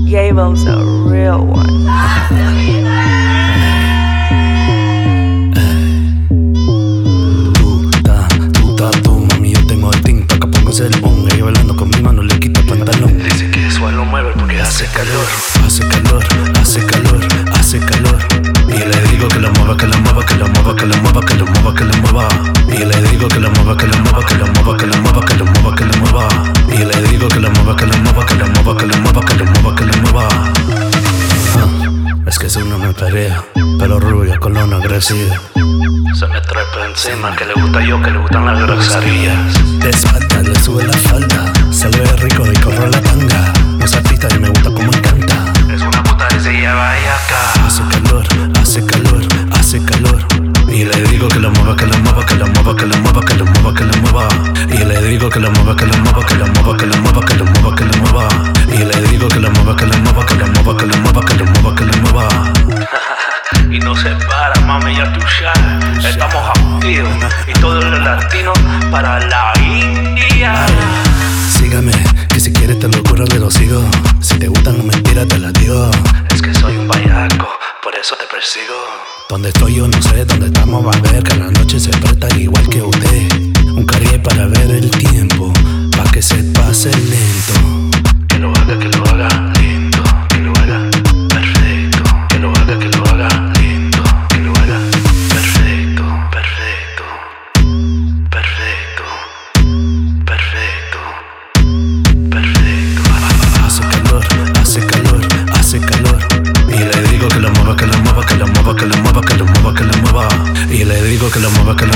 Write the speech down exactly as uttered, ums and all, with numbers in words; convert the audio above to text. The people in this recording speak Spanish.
Yavo's a real one. Tuta, tuta, tú, mami, yo tengo el tinto. Acá pongo el bonga y bailando con mi mano le quito el pantalón. Dice que suelo mueve porque hace calor. Hace calor, hace calor, hace calor. Y le digo que lo mueva, que lo mueva, que lo mueva, que lo mueva, que lo mueva, que lo mueva. Y le digo que lo mueva, que lo mueva, que lo mueva, que lo mueva, que lo mueva, que lo mueva. Y le digo que lo mueva, que lo mueva, que lo mueva, que lo mueva, que lo mueva, que lo mueva. Es que si no me pelea, pelo rubio, colón agresivo. Se me trepa encima, que le gusta yo, que le gustan las groserías. De espalda le sube la falda, se le ve rico y corre la tanga. No es artista y me gusta como encanta. Es una puta y se lleva ahí acá. Hace calor, hace calor, hace calor. Y le digo que lo mueva, que lo mueva, que lo mueva, que lo mueva, que lo mueva, que lo mueva. Y le digo que lo mueva, que lo mueva, que lo mueva, que lo mueva, que lo mueva, que lo mueva. Y le digo que lo mueva, que lo mueva, que lo mueva, que lo mueva, que lo mueva, que lo mueva. Y no se para, mami, ya tú sabes. Estamos activos y todos los latinos para la India. Sígame, que si quieres te lo juro que lo sigo. Si te gustan las mentiras te las digo. Es que soy un payaco, por eso te persigo. Donde estoy yo no sé, dónde estamos va a ver que la noche se presta igual que usted. Un carrier para ver el tiempo, pa' que se pase lento. Que lo haga, que lo haga lento, que lo haga perfecto. Que lo haga, que lo haga lento, que lo haga perfecto, perfecto, perfecto, perfecto, perfecto. Hace calor, hace calor, hace calor. Y le digo que lo mueva, que lo mueva, que lo mueva, que lo mueva, que lo mueva, que lo mueva. Y le digo que lo mueva, que lo